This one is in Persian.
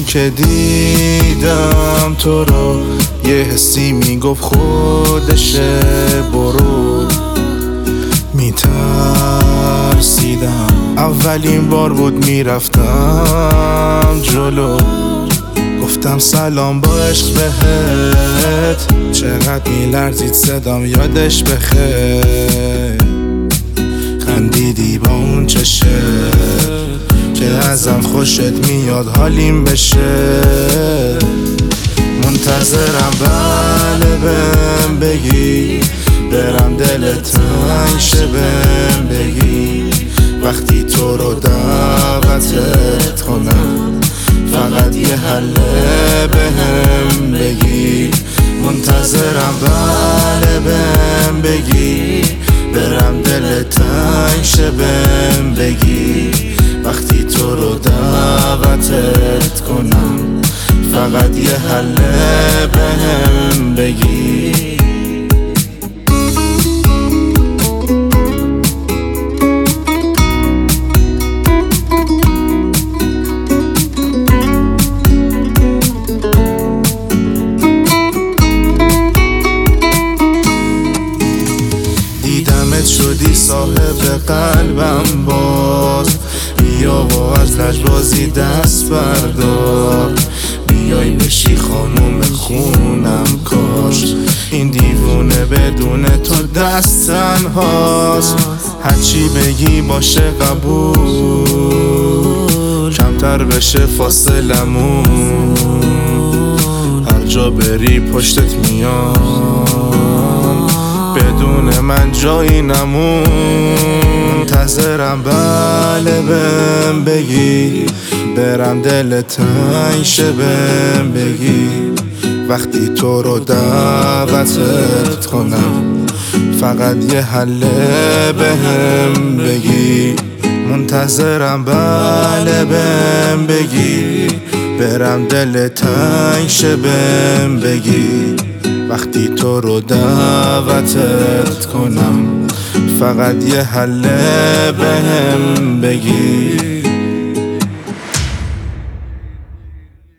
که دیدم تو رو یه حسی میگفت خودشه برو. میترسیدم اولین بار بود میرفتم جلو، گفتم سلام با عشق بهت، چقدر میلرزید صدام یادش بخیر. خندیدی با اون چشت که ازم خوشت میاد حالیم بشه. منتظرم بله بهم بگی، برم دلت تنگ شه بهم بگی، وقتی تو رو دعوتت کنم فقط یه حله بهم بگی. منتظرم بله بهم بگی، برم دلت تنگ شه بهم بگی، وقتی تو رو دعوتت کنم فقط یه حله بهم بگی. دیدمت شدی صاحب قلبم باز، بیا و از لجبازی دست بردار، بیای بشی خانوم خونم کاش این دیوونه بدون تو دست تنهاست. هرچی بگی باشه قبول، کمتر بشه فاصلمون، هر جا بری پشتت میام، بدون من جایی نمون. منتظرم بله بهم بگی، برم دلت تنگ شه بهم بگی، وقتی تو رو دعوتت کنم فقط یه حله بهم بگی. منتظرم بله بهم بگی، برم دلت تنگ شه بهم بگی، وقتی تو رو دعوتت کنم فقط یه حله بهم بگی.